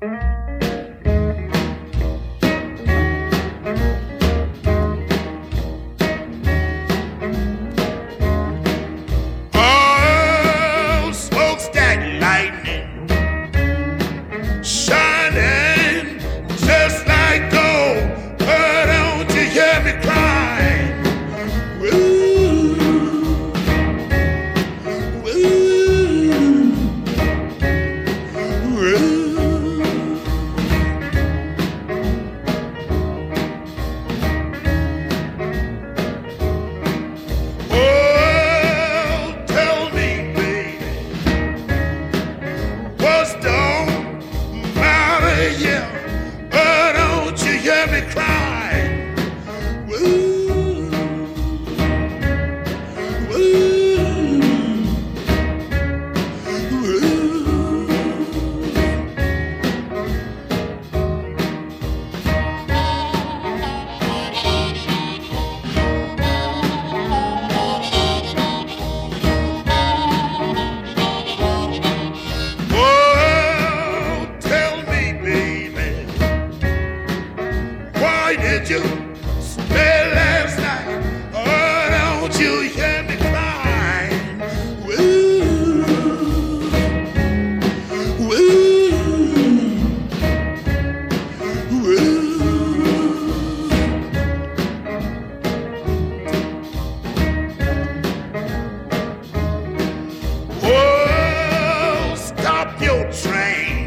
Oh, smokestack lightning shining just like gold. But don't you hear me crying? Woo, woo, woo. Oh, tell me, baby, what's don't matter, yeah. But don't you hear me crying? Woo, woo, woo. Oh, tell me, baby, why did you stay last night? Oh, don't you hear me crying? Woo, woo, woo. Oh, stop your train